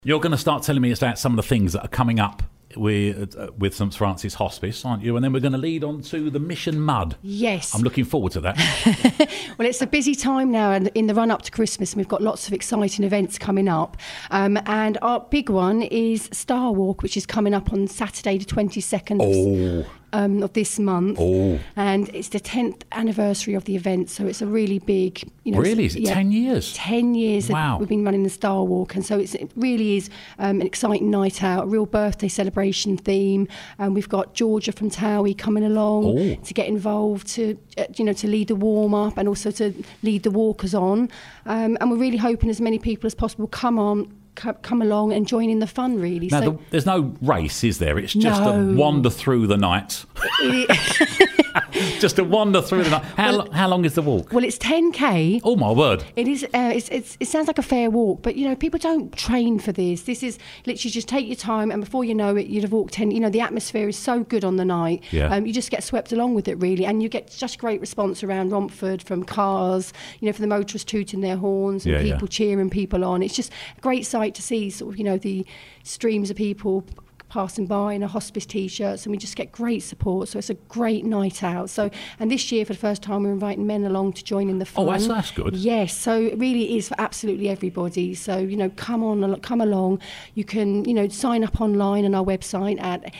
You're going to start telling me about some of the things that are coming up with St Francis Hospice, aren't you? And then we're going to lead on to the Mission Mud. Yes. I'm looking forward to that. Well, it's a busy time now and in the run-up to Christmas, and we've got lots of exciting events coming up. And our big one is Star Walk, which is coming up on Saturday the 22nd of this month. And it's the 10th anniversary of the event, so it's a really big... Really? Is it 10 years? 10 years wow. that we've been running the Star Walk, and so it really is an exciting night out, a real birthday celebration theme. And we've got Georgia from Towie coming along to get involved, to lead the warm-up and also to lead the walkers on. And we're really hoping as many people as possible come along and join in the fun, really. Now, there's no race, is there? It's just a wander through the night. Just to wander through the night. How long is the walk? Well, it's 10k. Oh my word! It is. It sounds like a fair walk, but people don't train for this. This is literally just take your time, and before you know it, you'd have walked 10. The atmosphere is so good on the night. Yeah. You just get swept along with it, really, and you get just great response around Romford from cars. For the motorists tooting their horns and people cheering people on. It's just a great sight to see. Sort of, the streams of people passing by in a hospice t-shirts, and we just get great support, so it's a great night out. So, and this year for the first time we're inviting men along to join in the fun. That's good. Yes, so it really is for absolutely everybody. So come along. You can sign up online on our website at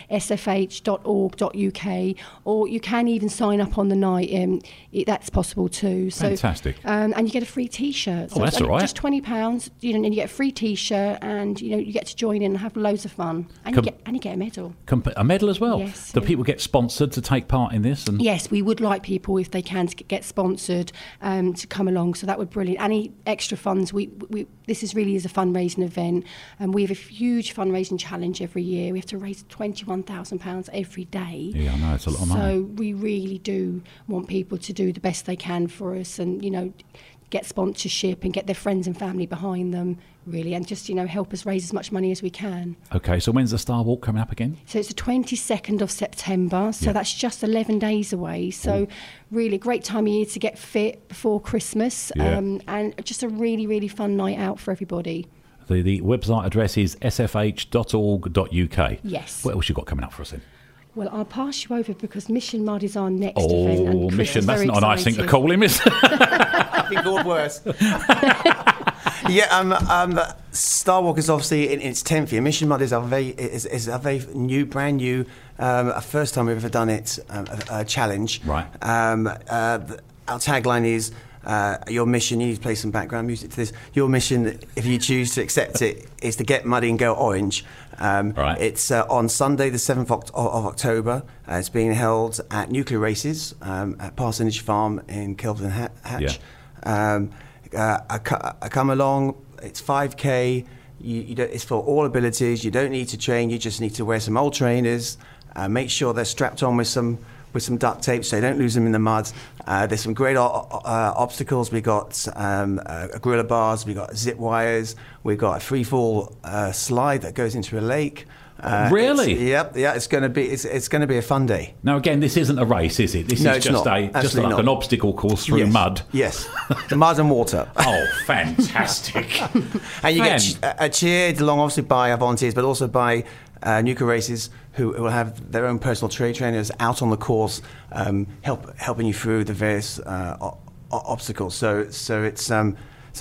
sfh.org.uk, or you can even sign up on the night. That's possible too. So fantastic. And you get a free t-shirt. So that's all right. Just £20. And you get a free t-shirt, and you get to join in and have loads of fun, and you get a medal. A medal as well? Yes. Do people get sponsored to take part in this? Yes, we would like people, if they can, to get sponsored to come along. So that would be brilliant. Any extra funds, this really is a fundraising event. And we have a huge fundraising challenge every year. We have to raise £21,000 every day. Yeah, I know, it's a lot of money. So we really do want people to do the best they can for us, and, get sponsorship and get their friends and family behind them, really, and just, help us raise as much money as we can. OK, so when's the Star Walk coming up again? So it's the 22nd of September, so that's just 11 days away. So really a great time of year to get fit before Christmas, and just a really, really fun night out for everybody. The website address is sfh.org.uk. Yes. What else you got coming up for us then? Well, I'll pass you over because Mission Mud is our next event. And Chris Mission, is that's very not a nice thing to excited. call him, is it? I've been called worse. Star Walk is obviously in its 10th year. Mission Mud is a very brand new, first time we've ever done it, a challenge. Right. Our tagline is, your mission, you need to play some background music to this. Your mission, if you choose to accept it, is to get muddy and go orange. Right. It's on Sunday, the 7th of October. It's being held at Nuclear Races at Parsonage Farm in Kelvin Hatch. Yeah. Come along. It's 5k. It's for all abilities. You don't need to train. You just need to wear some old trainers. Make sure they're strapped on with some duct tape so you don't lose them in the mud. There's some great obstacles. We got gorilla bars, we got zip wires, we got a free fall slide that goes into a lake. Really? It's going to be a fun day. Now again, this isn't a race, is it? This is just like an obstacle course through mud. Yes, mud and water. Oh, fantastic! And you get cheered along, obviously, by our volunteers, but also by Nuclear Races, who will have their own personal trainers out on the course, helping you through the various obstacles. So it's just going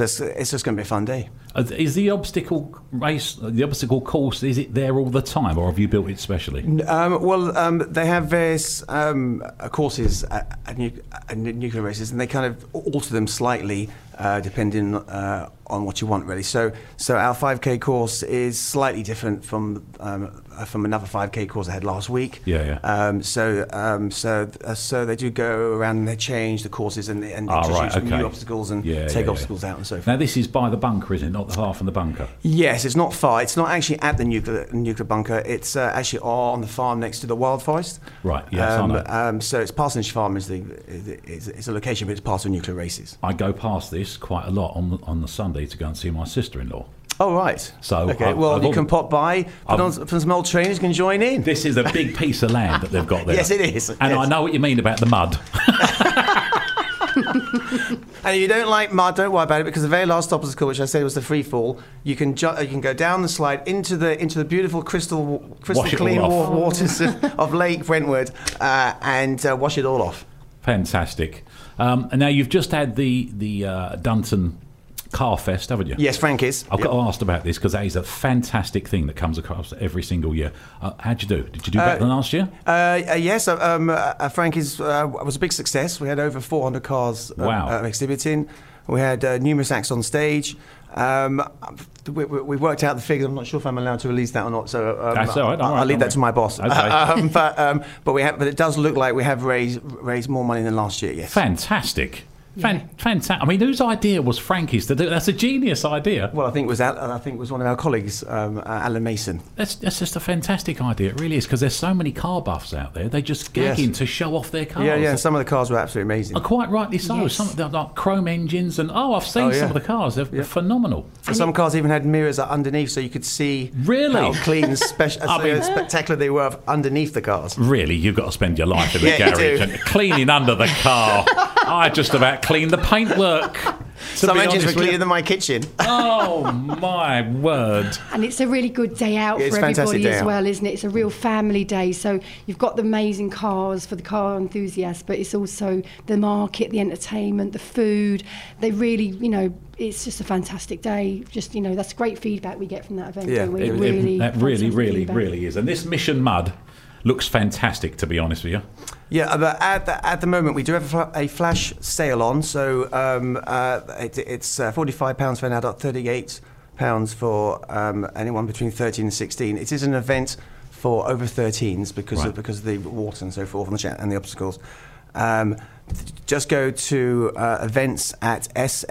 to be a fun day. Is the obstacle course, is it there all the time, or have you built it specially? They have various courses at Nuclear Races, and they kind of alter them slightly depending on what you want, really. So our 5k course is slightly different from another 5k course I had last week. So they do go around and they change the courses and introduce new obstacles and take obstacles out and so forth. Now this is by the bunker, isn't it? Not the half and the bunker. Yes, it's not far. It's not actually at the nuclear bunker. It's actually on the farm next to the Wild Forest. Right. Yes, I know. So it's Parsonage Farm is the location, but it's part of Nuclear Races. I go past this quite a lot on the Sunday to go and see my sister-in-law. Oh, right. So okay. You can pop by, put on some old trainers, can join in. This is a big piece of land that they've got there. Yes, it is. And I know what you mean about the mud. And if you don't like mud, don't worry about it, because the very last obstacle, which I said was the free fall, you can go down the slide into the beautiful crystal clean waters of Lake Brentwood and wash it all off. Fantastic. And now you've just had the Dunton Car Fest, haven't you? Yes, Frankie's. I've got to ask about this because that is a fantastic thing that comes across every single year. How'd you do? Did you do better than last year? Yes, Frankie's was a big success. We had over 400 cars exhibiting. We had numerous acts on stage. We worked out the figure. I'm not sure if I'm allowed to release that or not. So that's all right. I'll leave that to my boss. Okay. But it does look like we have raised more money than last year. Yes. Fantastic. Fantastic. I mean, whose idea was Frankie's to do? That's a genius idea. Well, I think it was one of our colleagues, Alan Mason. That's just a fantastic idea. It really is, because there's so many car buffs out there. They just gagging to show off their cars. Yeah. Some of the cars were absolutely amazing. Quite rightly so. Yes. Some of them like chrome engines, and I've seen some of the cars. They're phenomenal. And some cars even had mirrors underneath, so you could see how clean and spectacular they were underneath the cars. Really, you've got to spend your life in the garage and cleaning under the car. I just about cleaned the paintwork. Some engines were cleaner than my kitchen. Oh, my word. And it's a really good day out for everybody as well, isn't it? It's a real family day. So you've got the amazing cars for the car enthusiasts, but it's also the market, the entertainment, the food. They really, it's just a fantastic day. Just, that's great feedback we get from that event. Yeah, that really is. And this Mission Mud looks fantastic, to be honest with you. Yeah, but at the moment we do have a flash sale on, so it's £45 for an adult, £38 for anyone between 13 and 16. It is an event for over 13s because of the water and so forth and the obstacles. Just go to events at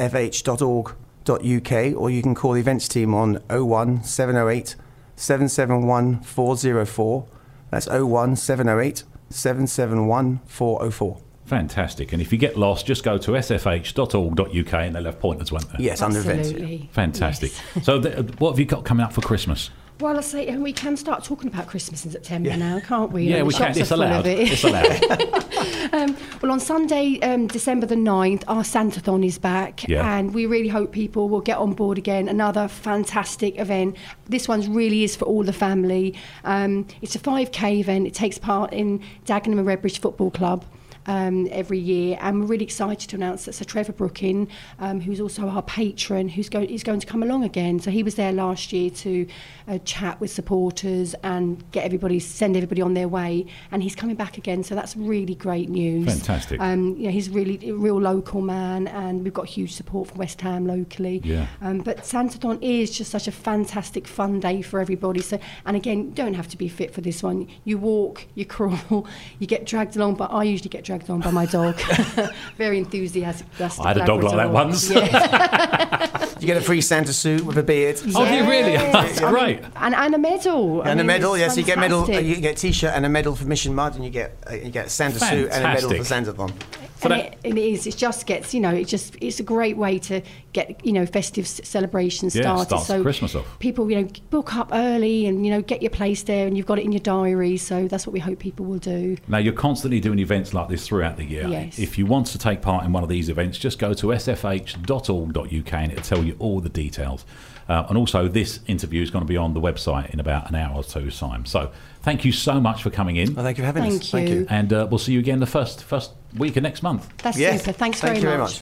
sfh.org.uk, or you can call the events team on 01708 771 404. That's 01708 771 404. Fantastic. And if you get lost, just go to sfh.org.uk and they'll have pointers, won't they? Yes, under events. Yeah. Fantastic. Yes. So what have you got coming up for Christmas? Well, I say we can start talking about Christmas in September now, can't we? Yeah, we can. It's allowed. It's allowed. Well, on Sunday, December the 9th, our Santathon is back, and we really hope people will get on board again. Another fantastic event. This one really is for all the family. It's a 5K event. It takes part in Dagenham and Redbridge Football Club every year, and we're really excited to announce that Sir Trevor Brooking, who's also our patron, is going to come along again. So he was there last year to chat with supporters and send everybody on their way, and he's coming back again. So that's really great news. Fantastic. He's really a real local man, and we've got huge support from West Ham locally. Yeah. But Santathon is just such a fantastic, fun day for everybody. So, and again, you don't have to be fit for this one. You walk, you crawl, you get dragged along, but I usually get dragged on by my dog. Very enthusiastic. I had a dog like that once. Yeah. You get a free Santa suit with a beard. Oh, do you really? That's great. And a medal. And a medal, yes. You get a medal. You get a T-shirt and a medal for Mission Mud, and you get a Santa suit and a medal for Santathon. It just gets, it's a great way to get, festive celebrations started. Starts so Christmas off. People, book up early and, get your place there, and you've got it in your diary. So that's what we hope people will do. Now, you're constantly doing events like this throughout the year. Yes. If you want to take part in one of these events, just go to sfh.org.uk and it'll tell you all the details. And also, this interview is going to be on the website in about an hour or two's time. So thank you so much for coming in. Well, thank you for having us. Thank you. And we'll see you again the first week of next month. That's super. Thanks very much.